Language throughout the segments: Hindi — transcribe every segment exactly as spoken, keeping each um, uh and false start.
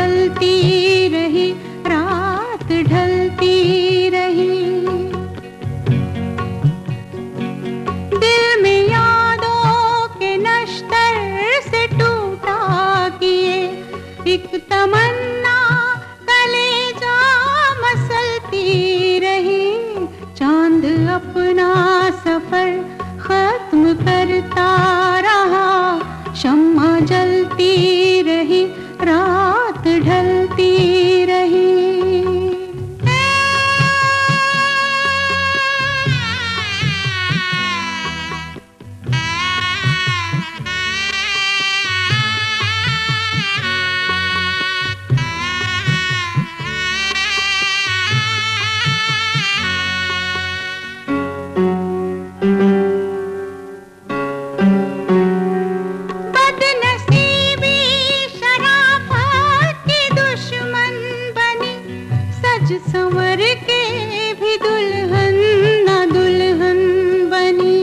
जलती रही, रात ढलती रही। दिल में यादों के नश्तर से टूटा किए एक तमन्ना कलेजा मसलती रही। चांद अपना सफर खत्म करता रहा, शम्मा जलती रही, रात ढलती रही। संवर के भी दुल्हन ना दुल्हन बनी।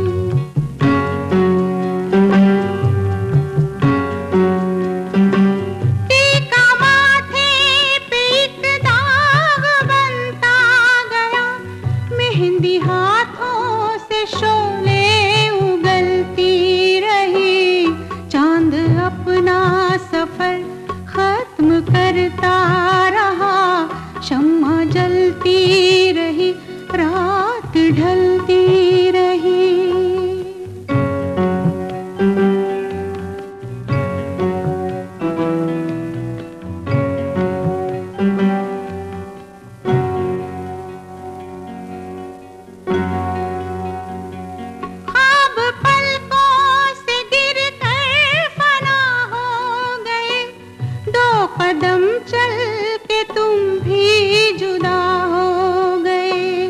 टीका माथे पे एक दाग बनता गया, मेहंदी हाथों से शोले उगलती रही। चांद अपना सफर खत्म करता रहा, शम्मा जलती रही, रात ढलती रही। ख्वाब पलकों से गिरकर फना हो गए, दो कदम चल के तुम भी जुदा हो गए।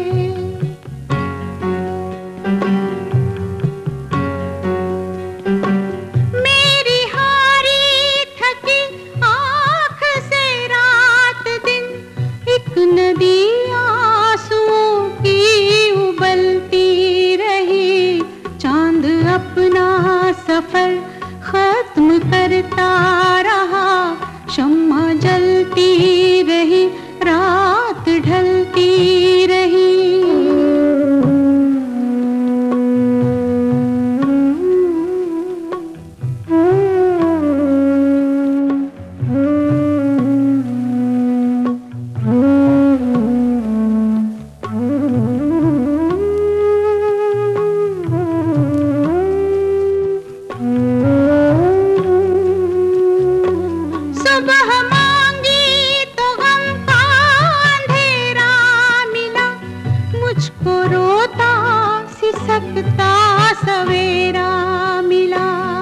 मेरी हारी थकी आँख से रात दिन एक नदी आंसुओं की उबलती रही। चांद अपना सफर खत्म करता रहा, शम्मा जलती रही, रात ढलती रही। सुबह मांगी तो गम का अंधेरा मिला, मुझको रोता सिसकता सवेरा मिला।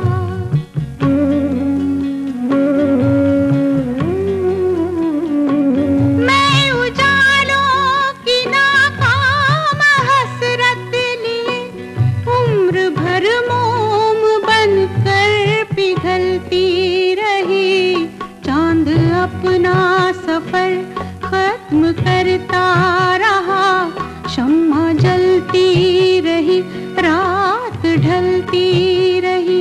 मैं उजालों की नाकाम हसरत लिए उम्र भर मोम बनकर पिघलती रही। चांद अपना सफर खत्म करता रहा, शम्मा जलती रही, रात ढलती रही।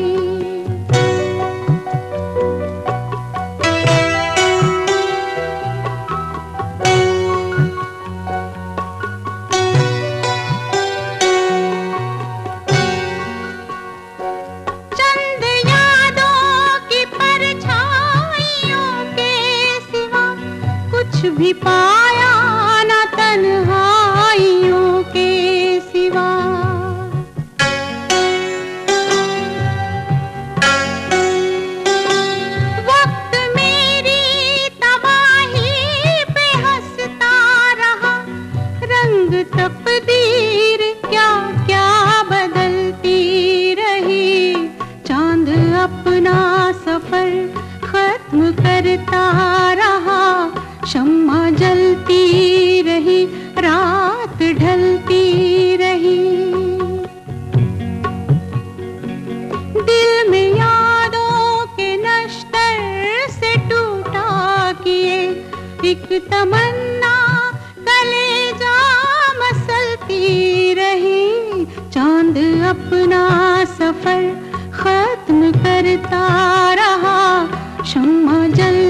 चंद यादों की परछाइयों के सिवा कुछ भी पाया ना तन्हाइयों के सिवा। वक्त मेरी तबाही पे हंसता रहा, रंग तकदीर क्या क्या बदलती रही। चांद अपना सफर खत्म करता रहा, शम्मा जलती रही, रात ढलती रही। दिल में यादों के नश्तर से टूटा किए एक तमन्ना कलेजा मसलती रही। चांद अपना सफर खत्म करता रहा, शम्मा जल